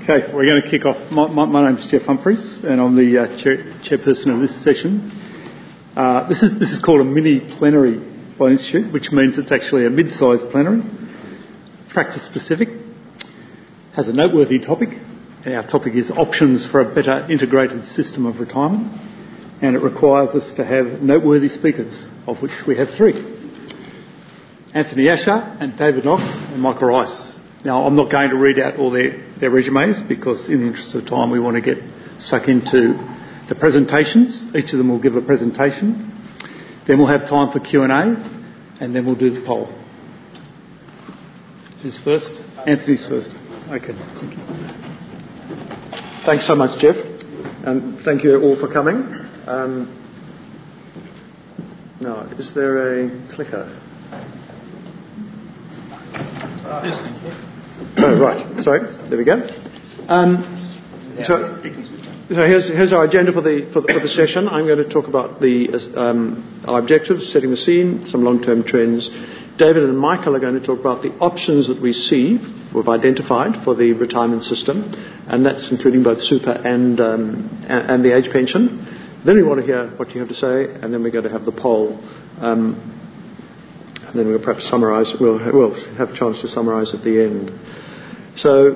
Okay, we're going to kick off. My name's Jeff Humphreys, and I'm the chairperson of this session. This is called a mini plenary by the Institute, which means it's actually a mid-sized plenary, practice-specific, has a noteworthy topic. Our topic is options for a better integrated system of retirement, and it requires us to have noteworthy speakers, of which we have three: Anthony Asher and David Knox and Michael Rice. Now, I'm not going to read out all their resumes because, in the interest of time, we want to get stuck into the presentations. Each of them will give a presentation. Then we'll have time for Q&A, and then we'll do the poll. Who's first? Anthony's first. Okay, thank you. Thanks so much, Jeff, and thank you all for coming. Now, is there a clicker? Yes, thank you. Oh, right. Sorry. There we go. So here's our agenda for the session. I'm going to talk about our objectives, setting the scene, some long-term trends. David and Michael are going to talk about the options that we've identified for the retirement system, and that's including both super and the age pension. Then we want to hear what you have to say, and then we're going to have the poll. And then we'll perhaps summarise. We'll have a chance to summarise at the end. So,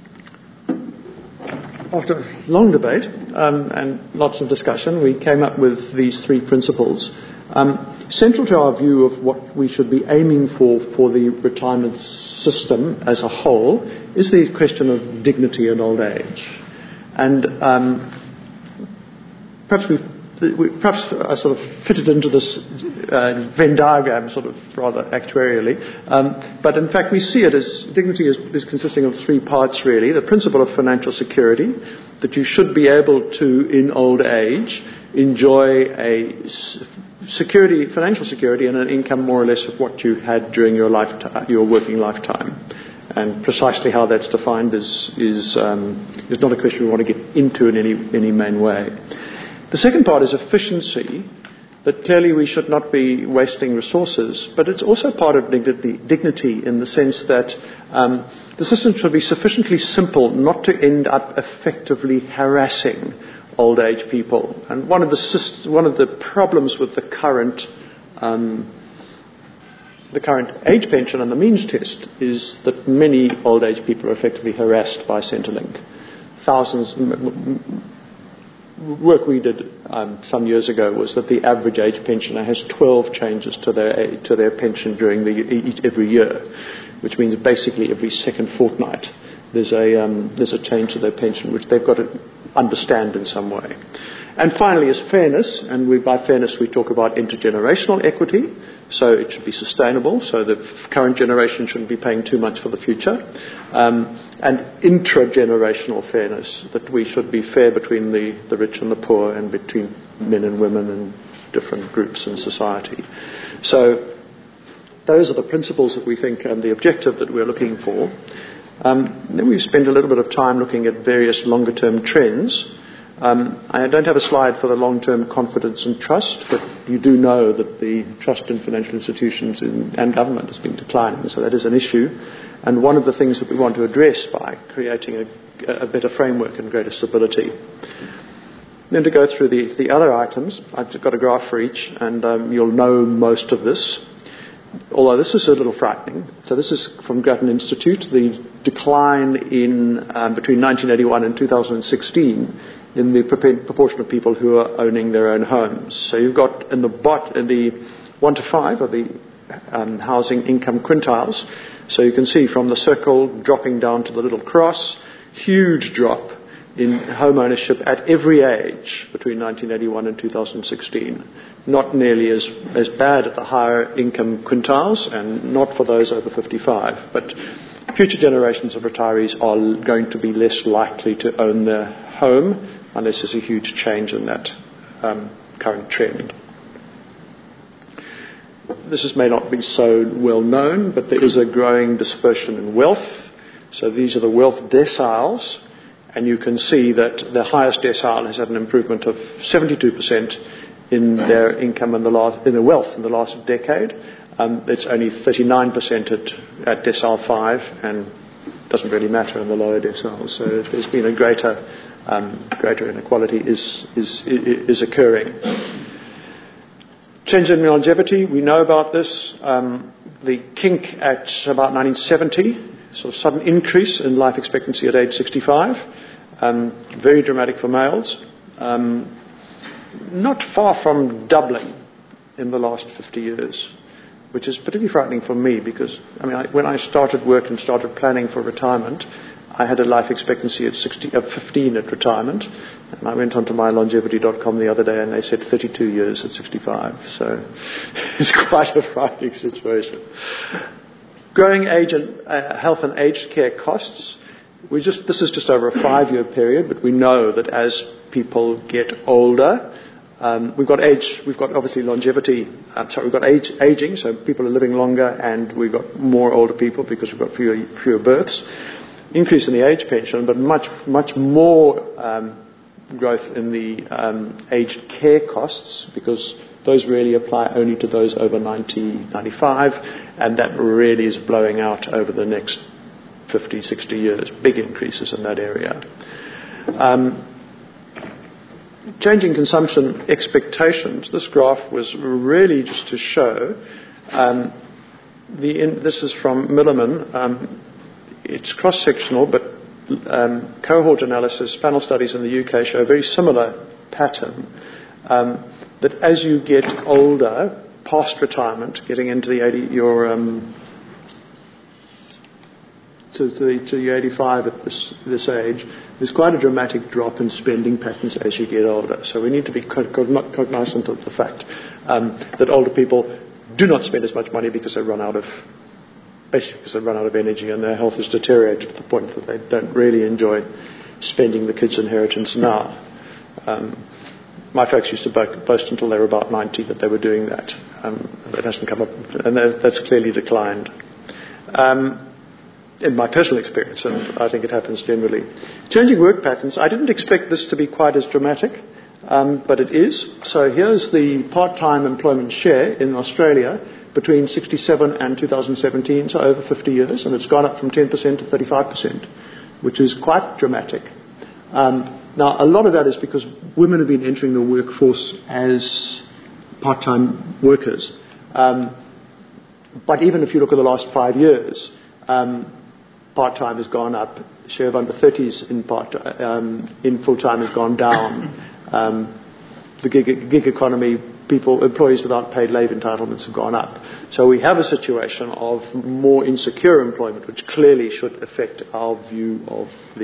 after long debate and lots of discussion, we came up with these three principles. Central to our view of what we should be aiming for the retirement system as a whole is the question of dignity in old age. And perhaps I sort of fitted into this Venn diagram sort of rather actuarially. But in fact we see it as dignity is consisting of three parts really. The principle of financial security, that you should be able to, in old age, enjoy a financial security and an income more or less of what you had during your working lifetime. And precisely how that's defined is not a question we want to get into in any main way. The second part is efficiency, that clearly we should not be wasting resources, but it's also part of dignity in the sense that the system should be sufficiently simple not to end up effectively harassing old age people. And one of the problems with the current age pension and the means test is that many old age people are effectively harassed by Centrelink. Thousands. Work we did some years ago was that the average age pensioner has 12 changes to their pension during every year, which means basically every second fortnight there's a change to their pension, which they've got to understand in some way. And finally is fairness, and by fairness we talk about intergenerational equity, so it should be sustainable, so the current generation shouldn't be paying too much for the future, and intragenerational fairness, that we should be fair between the rich and the poor and between men and women and different groups in society. So those are the principles that we think and the objective that we're looking for. Then we spend a little bit of time looking at various longer-term trends. I don't have a slide for the long-term confidence and trust, but you do know that the trust in financial institutions and government has been declining, so that is an issue. And one of the things that we want to address by creating a better framework and greater stability. Then to go through the other items, I've got a graph for each, and you'll know most of this, although this is a little frightening. So this is from Grattan Institute, the decline in between 1981 and 2016 in the proportion of people who are owning their own homes. So you've got in the 1 to 5 of the housing income quintiles. So you can see from the circle dropping down to the little cross, huge drop in home ownership at every age between 1981 and 2016. Not nearly as bad at the higher income quintiles and not for those over 55. But future generations of retirees are going to be less likely to own their home unless there's a huge change in that current trend. This may not be so well known, but there is a growing dispersion in wealth. So these are the wealth deciles, and you can see that the highest decile has had an improvement of 72% in their income in their wealth in the last decade. It's only 39% at decile 5 and doesn't really matter in the lower deciles. So there's been a greater inequality is occurring. Change in longevity, we know about this. The kink at about 1970, sort of sudden increase in life expectancy at age 65, very dramatic for males. Not far from doubling in the last 50 years, which is particularly frightening for me because, when I started work and started planning for retirement, I had a life expectancy of 15 at retirement, and I went onto mylongevity.com the other day and they said 32 years at 65, so it's quite a frightening situation. Growing age and health and aged care costs. This is just over a 5-year period, but we know that as people get older, we've got obviously longevity, we've got aging, so people are living longer, and we've got more older people because we've got fewer births. Increase in the age pension, but much more growth in the aged care costs, because those really apply only to those over 90, 95, and that really is blowing out over the next 50, 60 years. Big increases in that area. Changing consumption expectations. This graph was really just to show, this is from Milliman. It's cross-sectional, but cohort analysis, panel studies in the UK show a very similar pattern, that as you get older, past retirement, getting into the 85 at this age, there's quite a dramatic drop in spending patterns as you get older. So we need to be cognizant of the fact that older people do not spend as much money because they run out of energy and their health has deteriorated to the point that they don't really enjoy spending the kids' inheritance now. My folks used to boast until they were about 90 that they were doing that. That hasn't come up, and that's clearly declined. In my personal experience, and I think it happens generally. Changing work patterns. I didn't expect this to be quite as dramatic, but it is. So here's the part-time employment share in Australia between 1967 and 2017, so over 50 years, and it's gone up from 10% to 35%, which is quite dramatic. Now, a lot of that is because women have been entering the workforce as part-time workers. But even if you look at the last 5 years, part-time has gone up. Share of under 30s in full-time has gone down. The gig economy, employees without paid leave entitlements have gone up. So we have a situation of more insecure employment, which clearly should affect our view of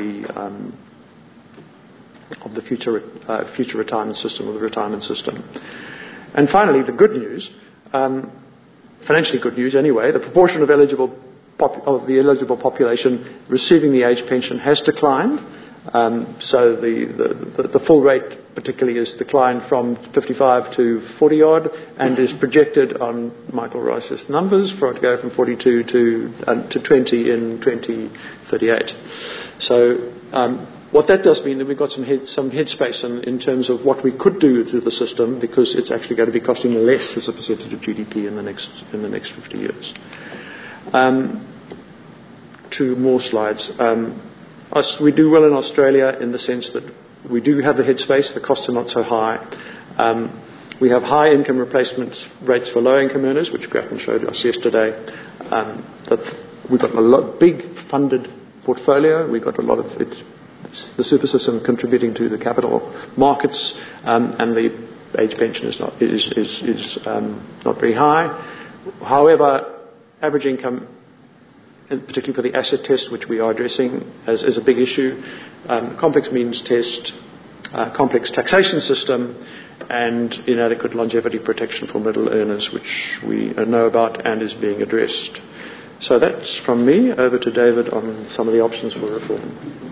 the future retirement system, or the retirement system. And finally, the good news, financially good news anyway, the proportion of the eligible population receiving the age pension has declined. So the full rate particularly has declined from 55 to 40 odd, and is projected on Michael Rice's numbers for it to go from 42 to 20 in 2038. So what that does mean that we've got some headspace in terms of what we could do through the system, because it's actually going to be costing less as a percentage of GDP in the next 50 years. 2 more slides. We do well in Australia in the sense that we do have the headspace, the costs are not so high. We have high income replacement rates for low income earners, which Grafton showed us yesterday. We've got a big funded portfolio. We've got a lot of the super system contributing to the capital markets, and the age pension is not very high. However, average income, and particularly for the asset test, which we are addressing as a big issue, complex means test, complex taxation system, and inadequate longevity protection for middle earners, which we know about and is being addressed. So that's from me. Over to David on some of the options for reform.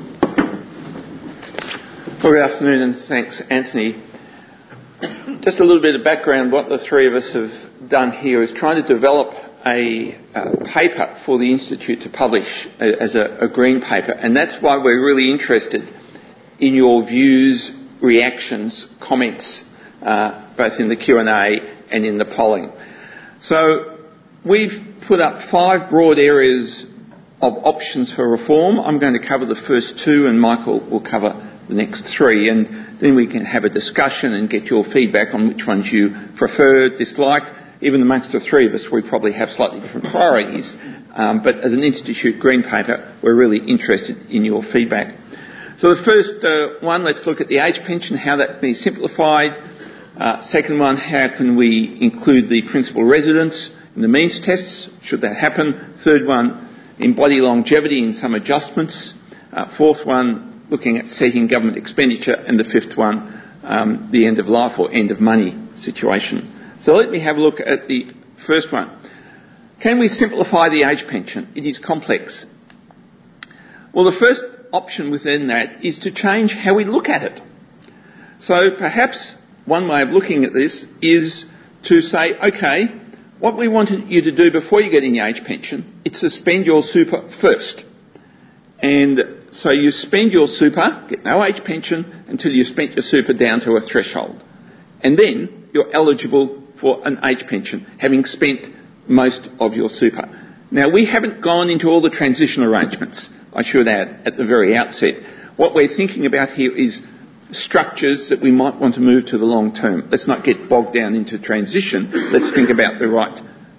Well, good afternoon, and thanks, Anthony. Just a little bit of background. What the three of us have done here is trying to develop a paper for the Institute to publish as a green paper, and that's why we're really interested in your views, reactions, comments, both in the Q&A and in the polling. So we've put up 5 broad areas of options for reform. I'm going to cover the first two, and Michael will cover the next three, and then we can have a discussion and get your feedback on which ones you prefer, dislike. Even amongst the three of us, we probably have slightly different priorities, but as an Institute Green Paper, we're really interested in your feedback. So the first one, let's look at the age pension, how that can be simplified. Second one, how can we include the principal residence in the means tests, should that happen. Third one, embody longevity in some adjustments. Fourth one, looking at setting government expenditure. And the fifth one, the end of life or end of money situation. So let me have a look at the first one. Can we simplify the age pension? It is complex. Well, the first option within that is to change how we look at it. So perhaps one way of looking at this is to say, OK, what we wanted you to do before you get in the age pension is to spend your super first. And so you spend your super, get no age pension until you spent your super down to a threshold. And then you're eligible for an age pension, having spent most of your super. Now, we haven't gone into all the transition arrangements, I should add, at the very outset. What we're thinking about here is structures that we might want to move to the long term. Let's not get bogged down into transition. Let's think about the right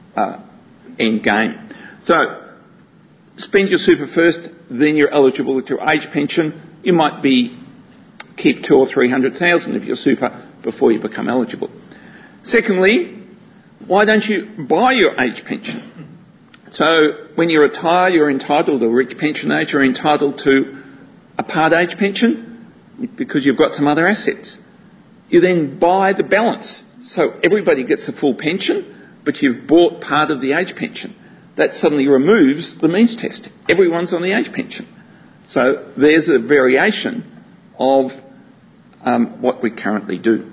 end game. So, spend your super first, then you're eligible to age pension. You might keep 200,000 or 300,000 of your super before you become eligible. Secondly, why don't you buy your age pension? So when you retire, you're entitled to reach pension age, you're entitled to a part age pension because you've got some other assets. You then buy the balance. So everybody gets a full pension, but you've bought part of the age pension. That suddenly removes the means test. Everyone's on the age pension. So there's a variation of what we currently do.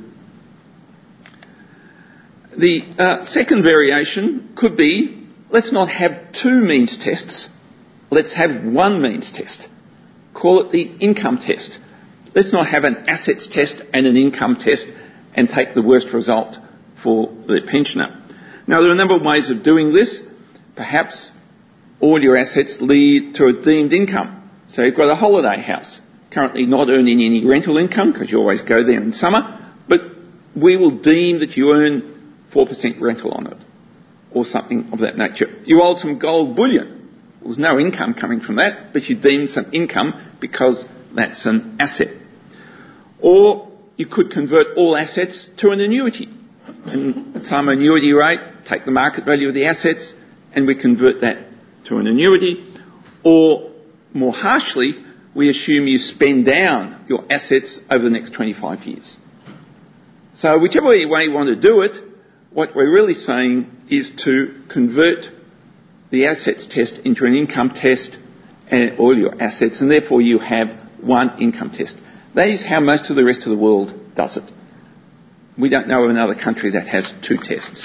The second variation could be, let's not have two means tests. Let's have one means test. Call it the income test. Let's not have an assets test and an income test and take the worst result for the pensioner. Now, there are a number of ways of doing this. Perhaps all your assets lead to a deemed income. So you've got a holiday house, currently not earning any rental income because you always go there in summer, but we will deem that you earn 4% rental on it or something of that nature. You hold some gold bullion. Well, there's no income coming from that, but you deem some income because that's an asset. Or you could convert all assets to an annuity. And at some annuity rate, take the market value of the assets and we convert that to an annuity. Or, more harshly, we assume you spend down your assets over the next 25 years. So whichever way you want to do it, what we're really saying is to convert the assets test into an income test and all your assets, and therefore you have one income test. That is how most of the rest of the world does it. We don't know of another country that has two tests.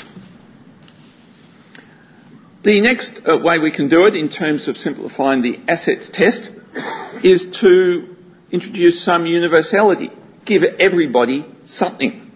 The next way we can do it in terms of simplifying the assets test is to introduce some universality. Give everybody something.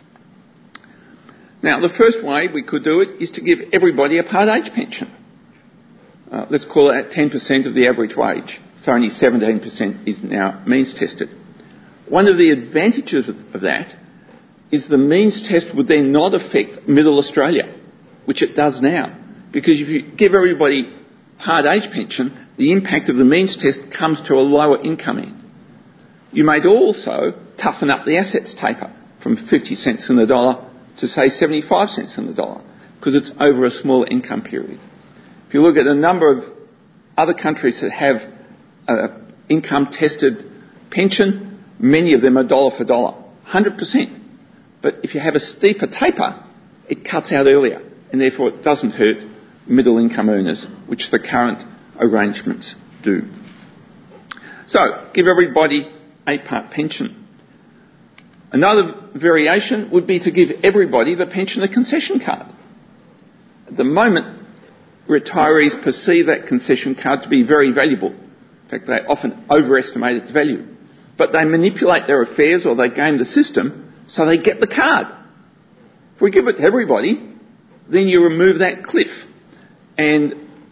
Now, the first way we could do it is to give everybody a part age pension. Let's call it at 10% of the average wage. So only 17% is now means tested. One of the advantages of that is the means test would then not affect middle Australia, which it does now. Because if you give everybody part age pension, the impact of the means test comes to a lower income end. You might also toughen up the assets taper from 50 cents on the dollar to, say, 75 cents on the dollar, because it's over a small income period. If you look at a number of other countries that have income-tested pension, many of them are dollar for dollar, 100%. But if you have a steeper taper, it cuts out earlier, and therefore it doesn't hurt middle-income earners, which the current arrangements do. So, give everybody a part pension. Another variation would be to give everybody the pensioner concession card. At the moment, retirees perceive that concession card to be very valuable. In fact, they often overestimate its value. But they manipulate their affairs or they game the system so they get the card. If we give it to everybody, then you remove that cliff. And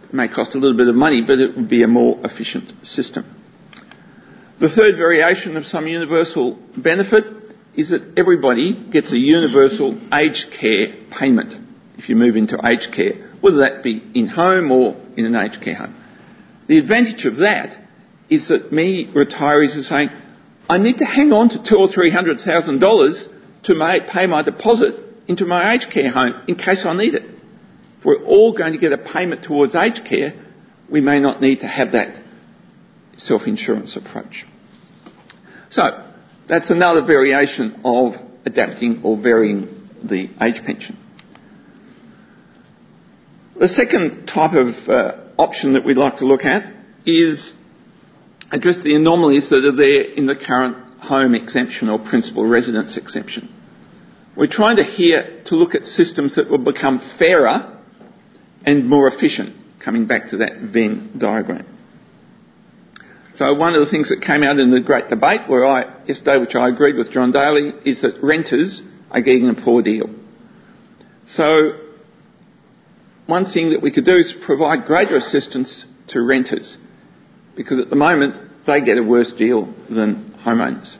It may cost a little bit of money, but it would be a more efficient system. The third variation of some universal benefit is that everybody gets a universal aged care payment if you move into aged care, whether that be in-home or in an aged care home. The advantage of that is that many retirees are saying, I need to hang on to $200,000 or $300,000 to pay my deposit into my aged care home in case I need it. If we're all going to get a payment towards aged care, we may not need to have that self-insurance approach. So, that's another variation of adapting or varying the age pension. The second type of option that we'd like to look at is address the anomalies that are there in the current home exemption or principal residence exemption. We're trying to look at systems that will become fairer and more efficient, coming back to that Venn diagram. So one of the things that came out in the great debate yesterday, which I agreed with John Daly, is that renters are getting a poor deal. So one thing that we could do is provide greater assistance to renters, because at the moment they get a worse deal than homeowners.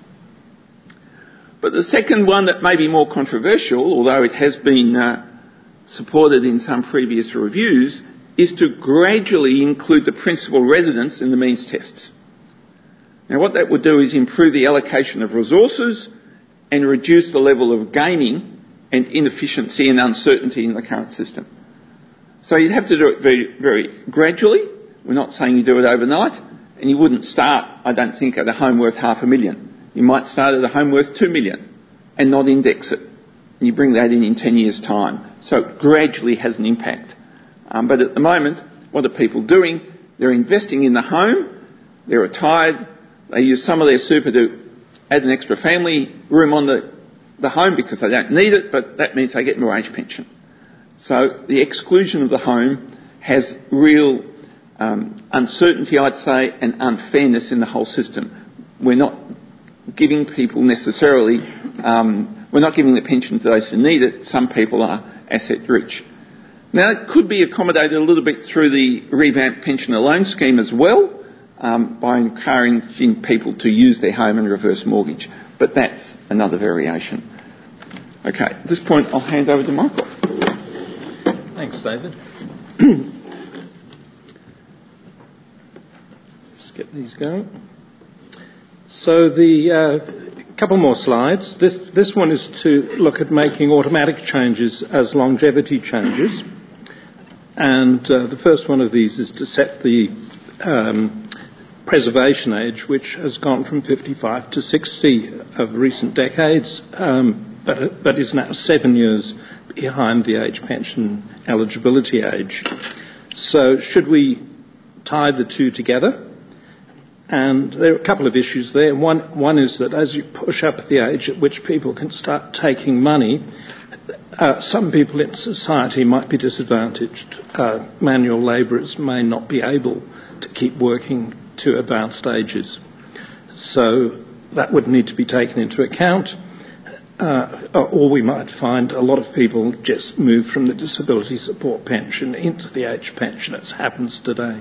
But the second one that may be more controversial, although it has been supported in some previous reviews, is to gradually include the principal residence in the means tests. Now what that would do is improve the allocation of resources and reduce the level of gaming and inefficiency and uncertainty in the current system. So you'd have to do it very, very gradually. We're not saying you do it overnight, and you wouldn't start, I don't think, at a home worth $500,000. You might start at a home worth $2 million and not index it. And you bring that in 10 years' time. So it gradually has an impact. But at the moment, what are people doing? They're investing in the home, they're retired, they use some of their super to add an extra family room on the home because they don't need it, but that means they get more age pension. So the exclusion of the home has real uncertainty, I'd say, and unfairness in the whole system. We're not giving people necessarily, we're not giving the pension to those who need it. Some people are asset rich. Now, it could be accommodated a little bit through the revamped pensioner loan scheme as well, by encouraging people to use their home and reverse mortgage. But that's another variation. Okay, at this point I'll hand over to Michael. Thanks, David. Just get these going. So couple more slides. This one is to look at making automatic changes as longevity changes. And the first one of these is to set the preservation age, which has gone from 55 to 60 of recent decades, but is now 7 years behind the age pension eligibility age. So should we tie the two together? And there are a couple of issues there. One is that as you push up the age at which people can start taking money, some people in society might be disadvantaged. Manual labourers may not be able to keep working to advanced ages. So that would need to be taken into account. Or we might find a lot of people just move from the disability support pension into the age pension, as happens today.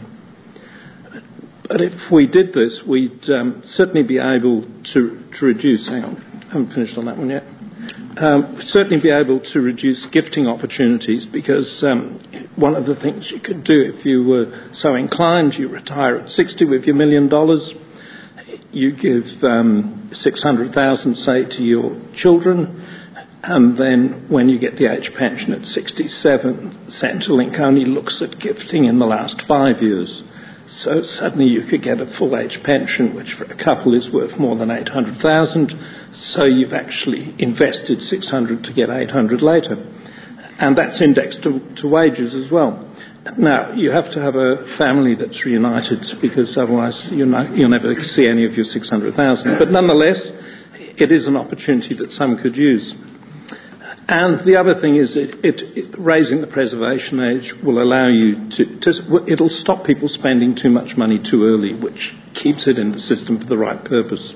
But if we did this, we'd certainly be able to reduce... Hang on, I haven't finished on that one yet. Certainly be able to reduce gifting opportunities, because one of the things you could do if you were so inclined, you retire at 60 with your $1 million, you give 600,000, say, to your children, and then when you get the age pension at 67, Centrelink only looks at gifting in the last 5 years. So suddenly you could get a full age pension, which for a couple is worth more than 800,000. So you've actually invested 600 to get 800 later. And that's indexed to wages as well. Now, you have to have a family that's reunited, because otherwise you'll never see any of your 600,000. But nonetheless, it is an opportunity that some could use. And the other thing is raising the preservation age will allow you it'll stop people spending too much money too early, which keeps it in the system for the right purpose.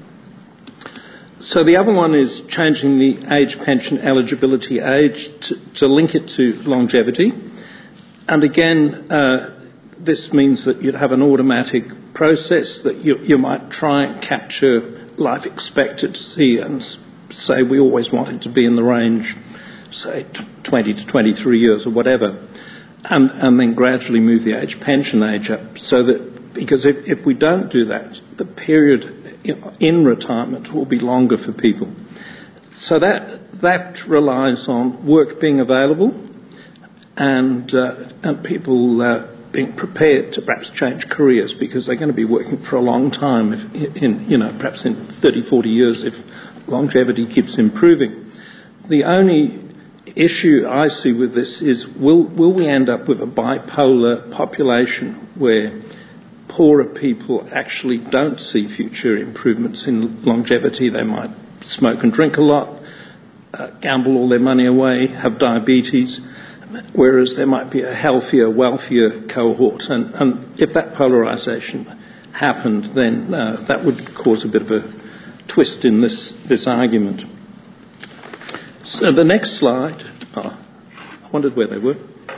So the other one is changing the age pension eligibility age to link it to longevity. And again, this means that you'd have an automatic process that you might try and capture life expectancy and say we always want it to be in the range, say 20 to 23 years or whatever, and then gradually move the pension age up, so that, because if we don't do that, the period in retirement will be longer for people. So that relies on work being available and people being prepared to perhaps change careers, because they're going to be working for a long time, perhaps in 30, 40 years if longevity keeps improving. The only issue I see with this is, will we end up with a bipolar population where poorer people actually don't see future improvements in longevity? They might smoke and drink a lot, gamble all their money away, have diabetes, whereas there might be a healthier, wealthier cohort. And if that polarisation happened, then that would cause a bit of a twist in this argument. So the next slide, I wondered where they were.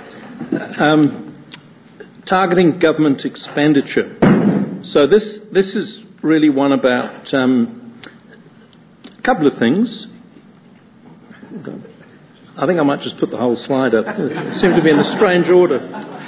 Targeting government expenditure. So this is really one about a couple of things. I think I might just put the whole slide up. It seemed to be in a strange order.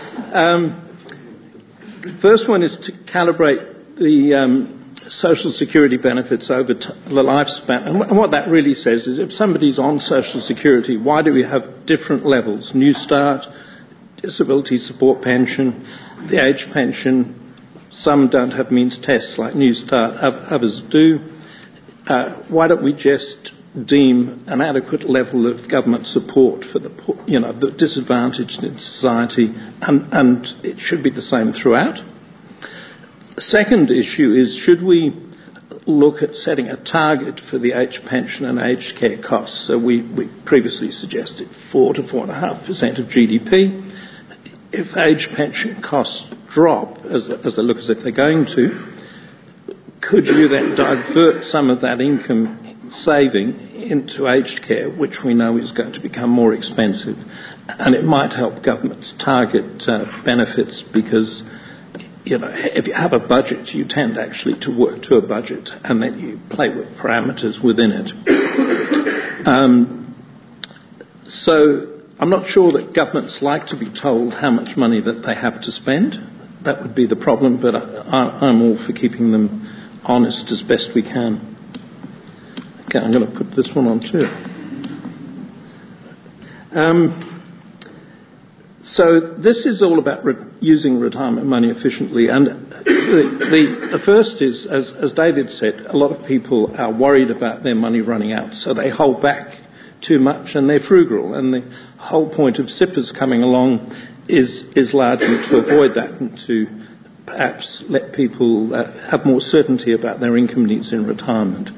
First one is to calibrate the social security benefits over the lifespan. And what that really says is, if somebody's on social security, why do we have different levels? New Start, disability support pension, the age pension. Some don't have means tests like New Start, others do. Why don't we just deem an adequate level of government support for the disadvantaged in society, and it should be the same throughout? The second issue is, should we look at setting a target for the age pension and aged care costs? So we previously suggested 4 to 4.5% of GDP. If age pension costs drop, as they look as if they're going to, could you then divert some of that income saving into aged care, which we know is going to become more expensive? And it might help governments target benefits, because if you have a budget, you tend actually to work to a budget, and then you play with parameters within it. So I'm not sure that governments like to be told how much money that they have to spend. That would be the problem, but I'm all for keeping them honest as best we can. Okay, I'm going to put this one on too. So this is all about using retirement money efficiently. And the first is, as David said, a lot of people are worried about their money running out, so they hold back too much and they're frugal. And the whole point of SIPPers coming along is largely to avoid that and to perhaps let people have more certainty about their income needs in retirement.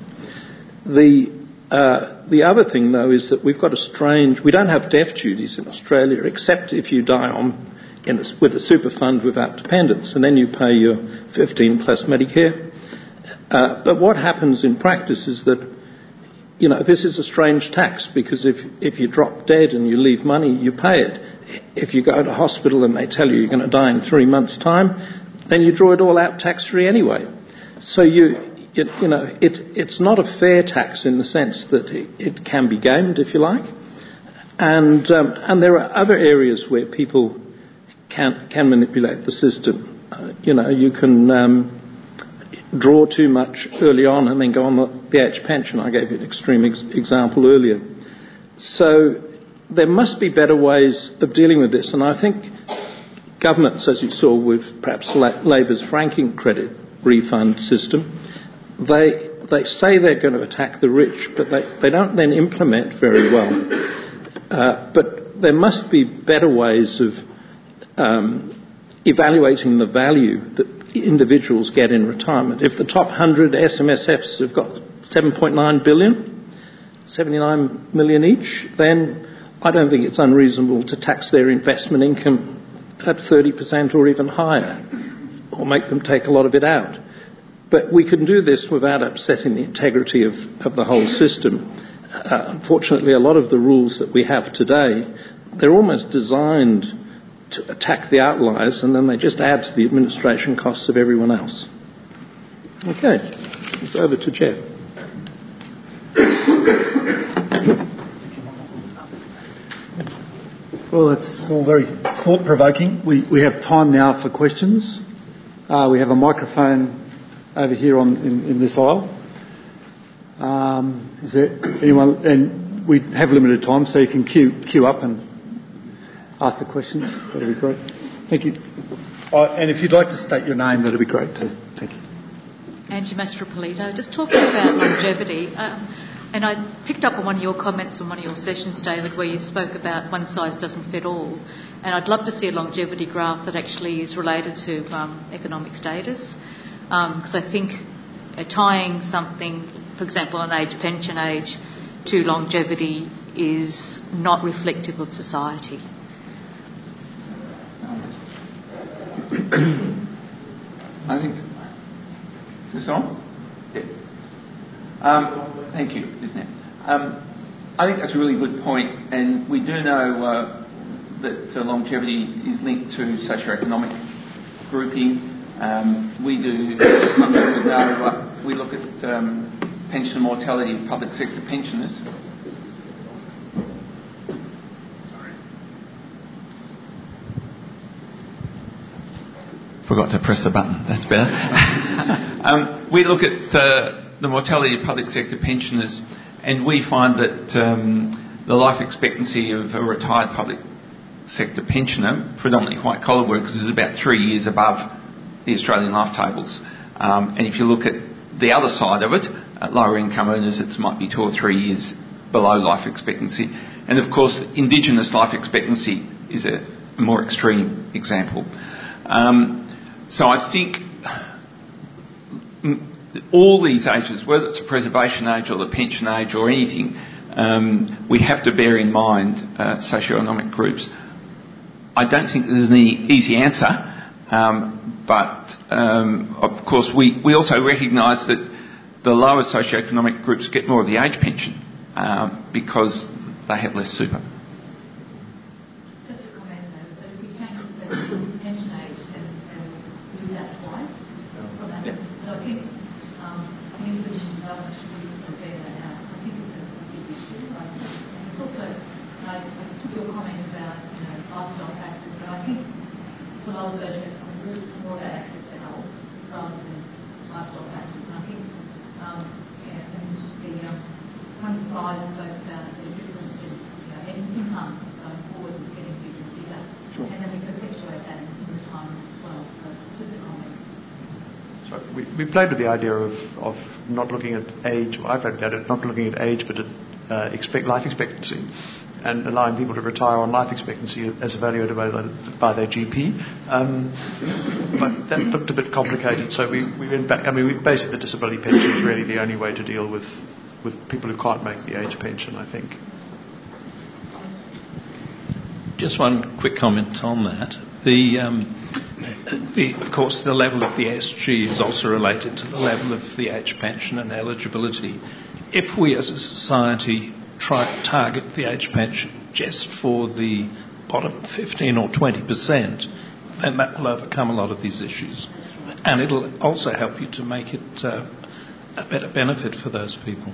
The other thing, though, is that we've got we don't have death duties in Australia, except if you die with a super fund without dependents, and then you pay your 15 plus Medicare. But what happens in practice is that, this is a strange tax, because if you drop dead and you leave money, you pay it. If you go to hospital and they tell you you're going to die in 3 months' time, then you draw it all out tax-free anyway. So it's not a fair tax in the sense that it can be gamed, if you like. And there are other areas where people can manipulate the system. You can draw too much early on and then go on the age pension. I gave you an extreme example earlier. So there must be better ways of dealing with this. And I think governments, as you saw with perhaps Labor's franking credit refund system, they say they're going to attack the rich, but they don't then implement very well. But there must be better ways of evaluating the value that individuals get in retirement. If the top 100 SMSFs have got 7.9 billion, 79 million each, then I don't think it's unreasonable to tax their investment income at 30% or even higher, or make them take a lot of it out. But we can do this without upsetting the integrity of the whole system. Unfortunately, a lot of the rules that we have today, they're almost designed to attack the outliers, and then they just add to the administration costs of everyone else. Okay, it's over to Jeff. Well, that's all very thought-provoking. We have time now for questions. We have a microphone over here in this aisle. Is there anyone? And we have limited time, so you can queue up and ask the questions. That'd be great. Thank you. And if you'd like to state your name, that'd be great too. Thank you. Angie Mastropolito. Just talking about longevity. And I picked up on one of your comments on one of your sessions, David, where you spoke about one size doesn't fit all. And I'd love to see a longevity graph that actually is related to economic status. Because I think tying something, for example, an pension age, to longevity is not reflective of society. I think... Is this on? Yes. Thank you, isn't it? I think that's a really good point, and we do know that longevity is linked to socioeconomic grouping. We do, some people know, we look at pension mortality of public sector pensioners. Forgot to press the button. That's better. We look at the mortality of public sector pensioners, and we find that the life expectancy of a retired public sector pensioner, predominantly white-collar workers, is about 3 years above the Australian life tables. And if you look at the other side of it, at lower income earners, it might be 2 or 3 years below life expectancy. And of course, Indigenous life expectancy is a more extreme example. So I think all these ages, whether it's a preservation age or the pension age or anything, we have to bear in mind socioeconomic groups. I don't think there's any easy answer, but of course we also recognise that the lower socioeconomic groups get more of the age pension because they have less super. We played with the idea of not looking at age. Well, I've looked at it, not looking at age, but at life expectancy, and allowing people to retire on life expectancy as evaluated by their GP. But that looked a bit complicated, so we went back. I mean, basically, the disability pension is really the only way to deal with people who can't make the age pension, I think. Just one quick comment on that. Of course, the level of the SG is also related to the level of the age pension and eligibility. If we as a society try to target the age pension just for the bottom 15 or 20%, then that will overcome a lot of these issues. And it'll also help you to make it a better benefit for those people.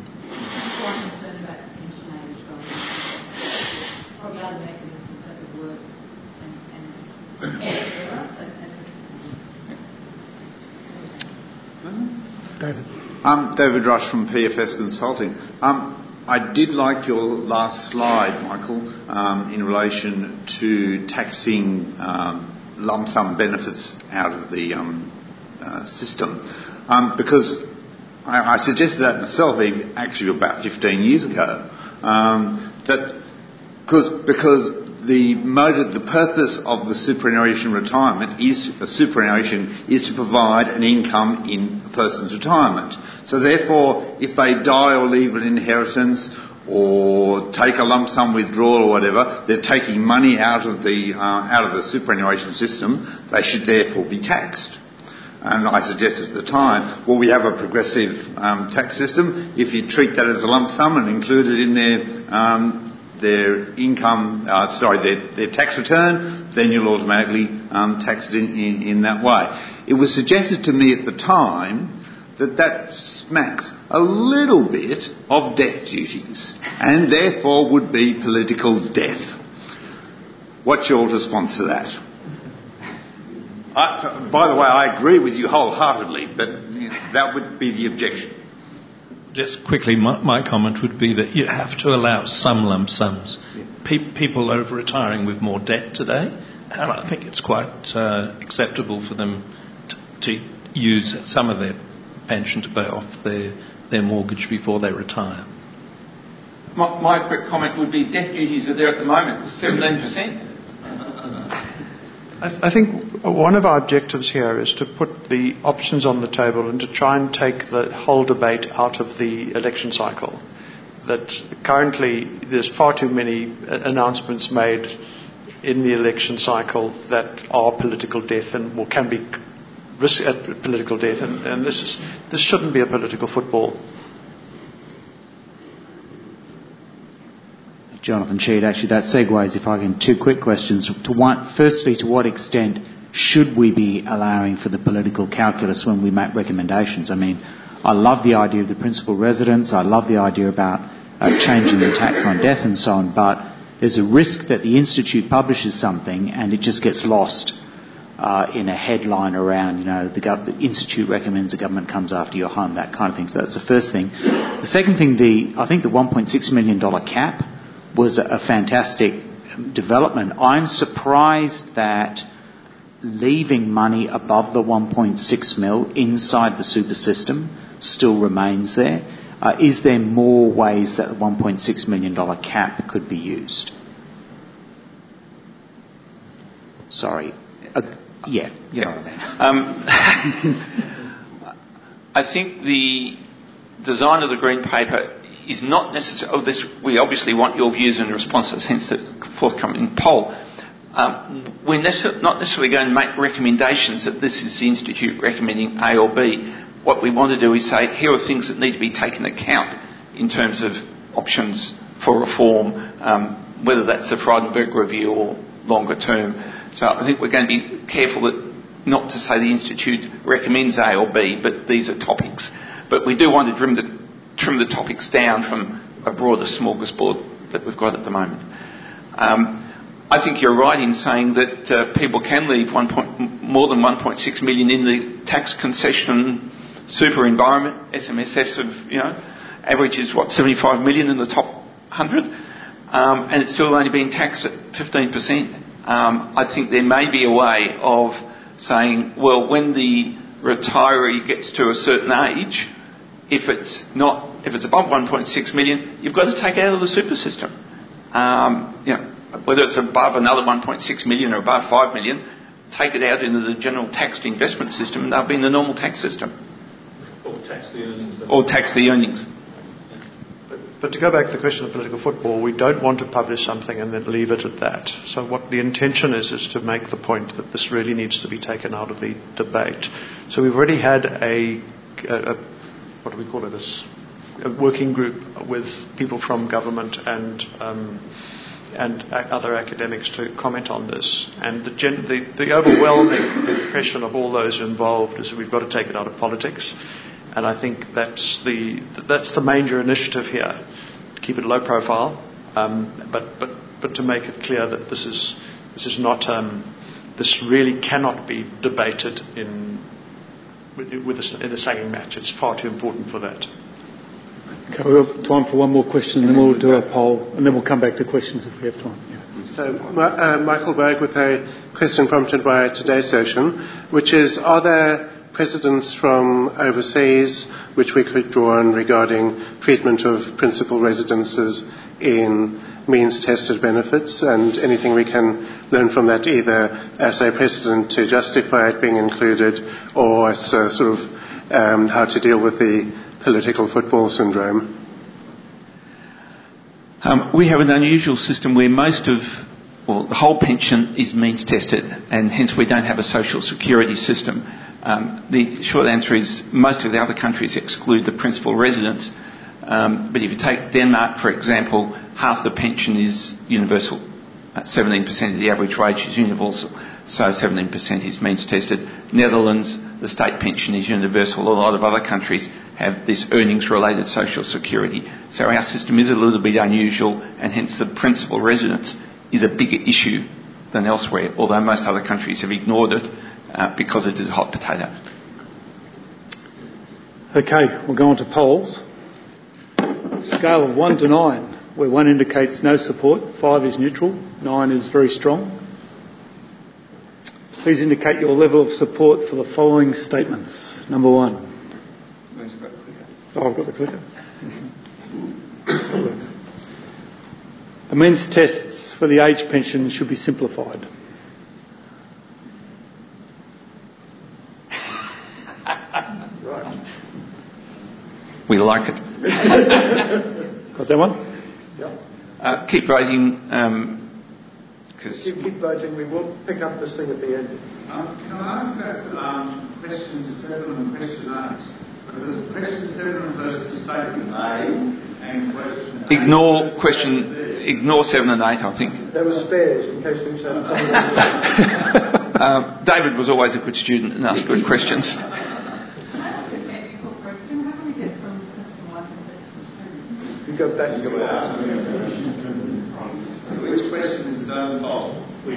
David. David Rush from PFS Consulting. I did like your last slide, Michael, in relation to taxing lump sum benefits out of the system, because I suggested that myself actually about 15 years ago, that because the purpose of the superannuation retirement is to provide an income in a person's retirement. So therefore, if they die or leave an inheritance or take a lump sum withdrawal or whatever, they're taking money out of the superannuation system. They should therefore be taxed. And I suggested at the time, well, we have a progressive tax system. If you treat that as a lump sum and include it in their their income, their tax return, then you'll automatically tax it in that way. It was suggested to me at the time that smacks a little bit of death duties and therefore would be political death. What's your response to that? By the way, I agree with you wholeheartedly, but that would be the objection. Just quickly, my comment would be that you have to allow some lump sums. People are retiring with more debt today, and I think it's quite acceptable for them to use some of their pension to pay off their mortgage before they retire. My quick comment would be death duties are there at the moment with 17%. I think one of our objectives here is to put the options on the table and to try and take the whole debate out of the election cycle. That currently there's far too many announcements made in the election cycle that are political death or can be risk at political death, and this shouldn't be a political football. Jonathan Sheed, actually that segues, if I can, two quick questions. Firstly, to what extent should we be allowing for the political calculus when we make recommendations? I mean, I love the idea of the principal residence, I love the idea about changing the tax on death and so on, but there's a risk that the Institute publishes something and it just gets lost in a headline around, the Institute recommends the government comes after your home, that kind of thing. So that's the first thing. The second thing, I think the $1.6 million cap was a fantastic development. I'm surprised that leaving money above the 1.6 mil inside the super system still remains there. Is there more ways that the $1.6 million cap could be used? Sorry. Yeah, you know what I mean. I think the design of the Green Paper is not necessarily... we obviously want your views in response to the sense that forthcoming poll. We're not necessarily going to make recommendations that this is the Institute recommending A or B. What we want to do is say, here are things that need to be taken account in terms of options for reform, whether that's the Frydenberg review or longer term. So I think we're going to be careful not to say the Institute recommends A or B, but these are topics. But we do want to trim the topics down from a broader smorgasbord that we've got at the moment. I think you're right in saying that people can leave more than 1.6 million in the tax concession super environment. SMSFs of, average is 75 million in the top 100, and it's still only being taxed at 15%. I think there may be a way of saying, well, when the retiree gets to a certain age, if it's above 1.6 million, you've got to take it out of the super system. Whether it's above another 1.6 million or above 5 million, take it out into the general taxed investment system, and they'll be in the normal tax system. Or tax the earnings. But to go back to the question of political football, we don't want to publish something and then leave it at that. So what the intention is to make the point that this really needs to be taken out of the debate. So we've already had a working group with people from government and other academics to comment on this. And the overwhelming impression of all those involved is that we've got to take it out of politics. And I think that's the major initiative here, to keep it low profile, but to make it clear that this is not this really cannot be debated in a singing match. It's far too important for that. Okay, we have time for one more question, and then we'll do a poll, and then we'll come back to questions if we have time. Yeah. So, Michael Berg with a question prompted by today's session, which is, are there precedents from overseas which we could draw on regarding treatment of principal residences in means-tested benefits, and anything we can learn from that either as a precedent to justify it being included or as a sort of how to deal with the political football syndrome? We have an unusual system where the whole pension is means-tested, and hence we don't have a social security system. The short answer is most of the other countries exclude the principal residence. But if you take Denmark, for example, half the pension is universal. 17% of the average wage is universal, so 17% is means tested. Netherlands, the state pension is universal. A lot of other countries have this earnings-related social security. So our system is a little bit unusual, and hence the principal residence is a bigger issue than elsewhere, although most other countries have ignored it because it is a hot potato. Okay, we'll go on to polls. Scale of 1 to 9, where 1 indicates no support, 5 is neutral, 9 is very strong. Please indicate your level of support for the following statements. Number 1. Where's the clicker? Oh, I've got the clicker. The means tests for the age pension should be simplified. We like it. Got that one? Yeah. Keep voting. Keep voting. We will pick up this thing at the end. Can I ask about question 7 and question 8? Because question 7 refers to statement A and question 8... Ignore 7 and 8, I think. There were spares in case we said... David was always a good student and asked good questions. You go back. Which question is its own poll?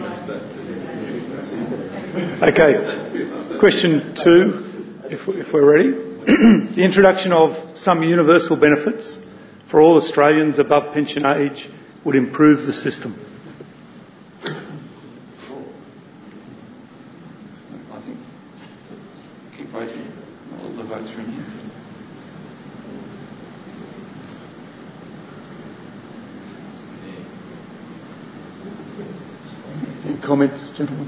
Okay. Question 2, if we're ready. The introduction of some universal benefits for all Australians above pension age would improve the system. I think keep voting. All the votes are in here. Any comments, gentlemen?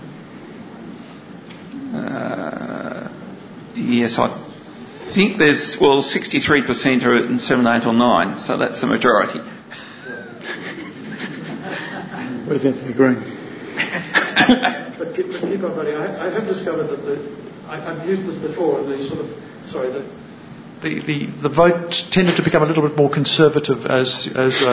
Yes, I think there's, 63% are in 7, 8 or 9, so that's a majority. Where's Anthony Green? But keep on voting. I have discovered that I've used this before, and the vote tended to become a little bit more conservative as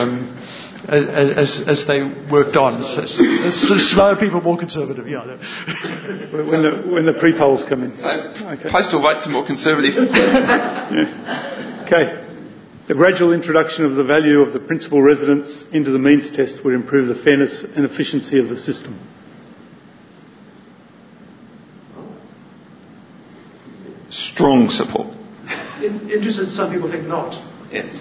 they worked on. Slower people, more conservative. Yeah. When the pre-polls come in. So postal votes are more conservative. Yeah. Okay. The gradual introduction of the value of the principal residence into the means test would improve the fairness and efficiency of the system. Strong support. Interested, some people think not. Yes.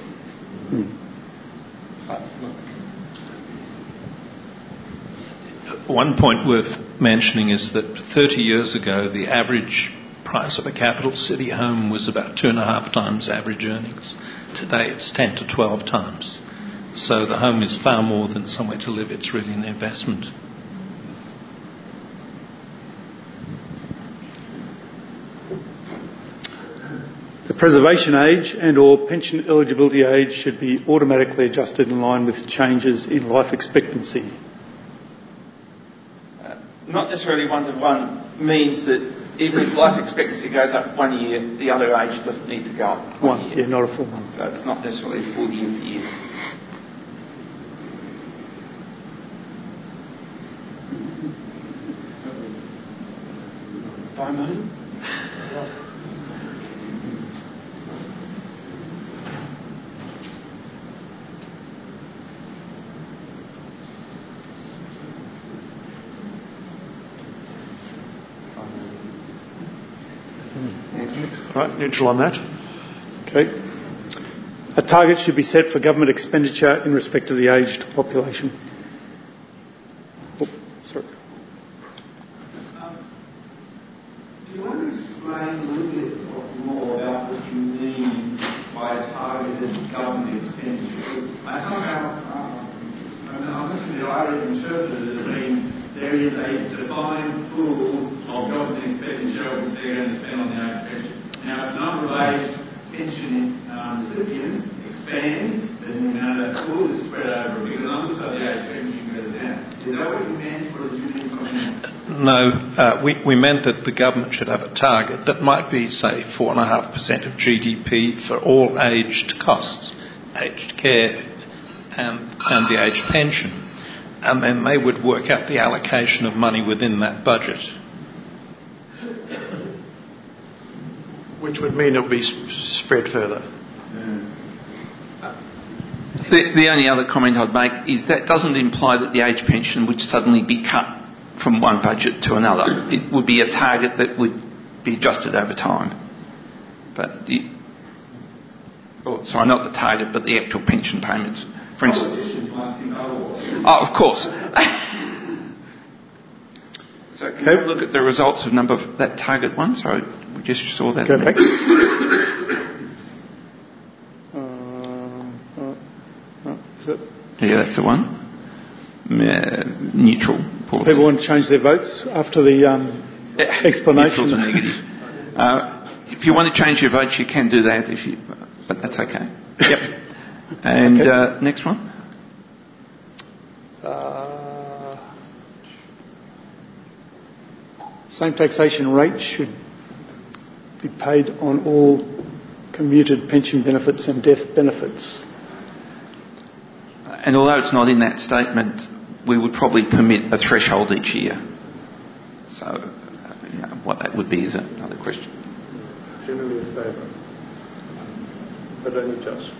One point worth mentioning is that 30 years ago, the average price of a capital city home was about 2.5 times average earnings. Today, it's 10 to 12 times. So the home is far more than somewhere to live. It's really an investment. The preservation age and/or pension eligibility age should be automatically adjusted in line with changes in life expectancy. Not necessarily 1 to 1 means that even if life expectancy goes up 1 year, the other age doesn't need to go up 1 year. Yeah, not a full one. So it's not necessarily full year for year. Right, neutral on that. Okay. A target should be set for government expenditure in respect of the aged population. Oh, sorry. Do you want to explain a little bit more about what you mean by a targeted government expenditure? I interpret it as being there is a defined pool of government expenditure which they're going to spend on the age pension. Now, if the number of aged pension recipients expands, then the amount of that pool is spread over a bigger number, so the age pension goes down. Is that what you meant, or did you mean something else? No, we meant that the government should have a target that might be, say, 4.5% of GDP for all aged costs. aged care and the aged pension, and then they would work out the allocation of money within that budget. Which would mean it will be spread further. The only other comment I'd make is that doesn't imply that the age pension would suddenly be cut from one budget to another. It would be a target that would be adjusted over time. But not the target, but the actual pension payments. For instance, politicians might think otherwise. Oh, of course. So can we look at the results of that target one? Sorry, we just saw that. Go back. Yeah, that's the one. Neutral. People want to change their votes after the explanation. Neutral to negative. If you want to change your votes, you can do that, but that's okay. Yep. And okay. Next one. Same taxation rate should be paid on all commuted pension benefits and death benefits. And although it's not in that statement, we would probably permit a threshold each year. So, what that would be is another question. Generally in favour, but only just.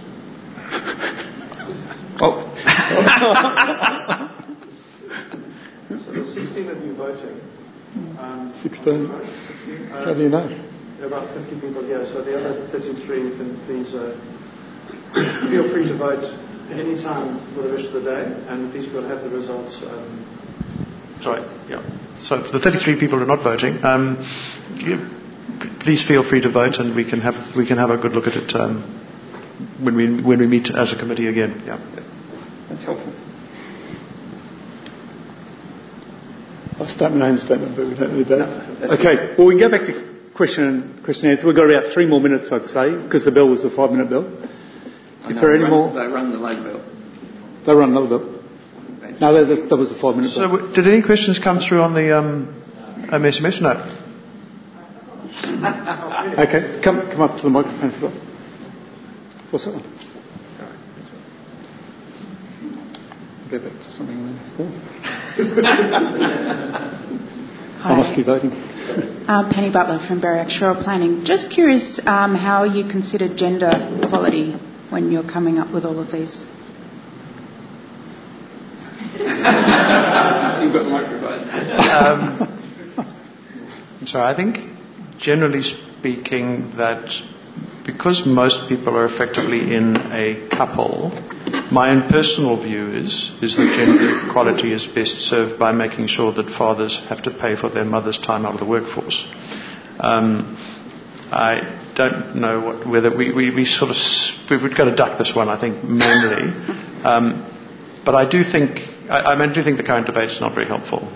Oh. So there's 16 of you voting. 16? How do you know? There are about 50 people here, so the other 33 can please feel free to vote any time for the rest of the day, and these people have the results. So for the 33 people who are not voting, please feel free to vote, and we can have a good look at it when we meet as a committee again. Yeah, that's helpful. A statement and statement, but we don't need that. Okay, well, we can go back to question and answer. We've got about 3 more minutes, I'd say, because the bell was the 5-minute bell. If there are any more... They rung the late bell. They rung another bell. No, that was the 5-minute bell. So did any questions come through on the SMS? No. Okay, come up to the microphone for that. What's that one? Sorry. Go back to something I must be voting. Penny Butler from Berwick Shore Planning. Just curious how you consider gender equality when you're coming up with all of these. You've got the microphone. So I think, generally speaking, that because most people are effectively in a couple, my own personal view is that gender equality is best served by making sure that fathers have to pay for their mother's time out of the workforce. I don't know whether we sort of we've got to duck this one, I think, mainly. But I do think the current debate is not very helpful.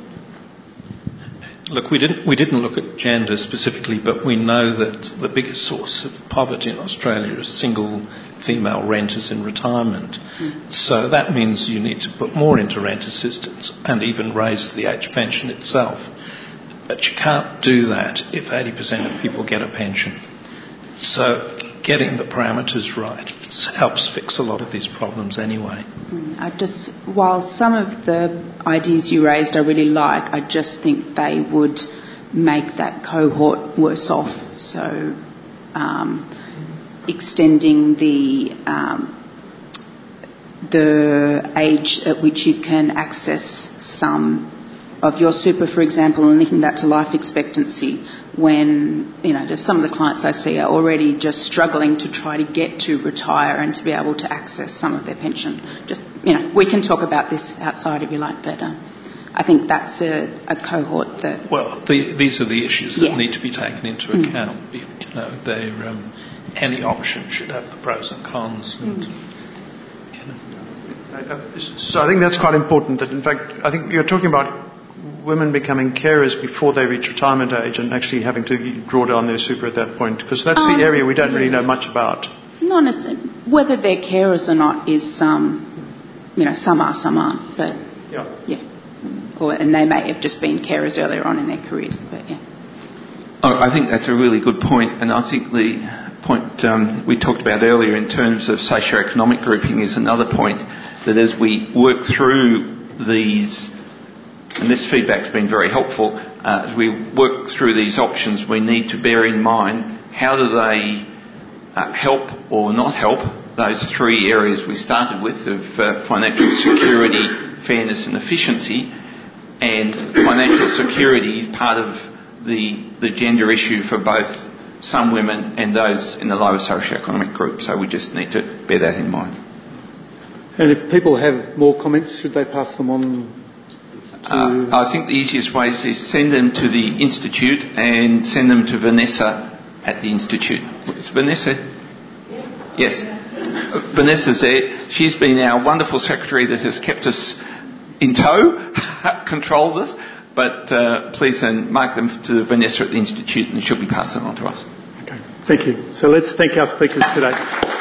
Look, we didn't look at gender specifically, but we know that the biggest source of poverty in Australia is single female renters in retirement. So that means you need to put more into rent assistance and even raise the age pension itself. But you can't do that if 80% of people get a pension. So getting the parameters right helps fix a lot of these problems anyway. While some of the ideas you raised I really like, I just think they would make that cohort worse off. So extending the age at which you can access some of your super, for example, and linking that to life expectancy, when, just some of the clients I see are already just struggling to try to get to retire and to be able to access some of their pension. We can talk about this outside if you like, but I think that's a cohort that... Well, these are the issues that need to be taken into account. Any option should have the pros and cons. So I think that's quite important. That, in fact, I think you're talking about women becoming carers before they reach retirement age and actually having to draw down their super at that point, because that's the area we don't really know much about. Not necessarily. Whether they're carers or not is, some are, some aren't. But and they may have just been carers earlier on in their careers. But I think that's a really good point, and I think the point we talked about earlier in terms of socioeconomic grouping is another point, that as we work through these, and this feedback's been very helpful, as we work through these options, we need to bear in mind how do they help or not help those three areas we started with of financial security, fairness and efficiency. And financial security is part of the gender issue for both some women and those in the lower socioeconomic group. So we just need to bear that in mind. And if people have more comments, should they pass them on to... I think the easiest way is send them to the Institute and send them to Vanessa at the Institute. Is Vanessa? Yes. Vanessa's there. She's been our wonderful secretary that has kept us in tow, controlled us, but please then mark them to Vanessa at the Institute and she'll be passing on to us. Okay. Thank you. So let's thank our speakers today.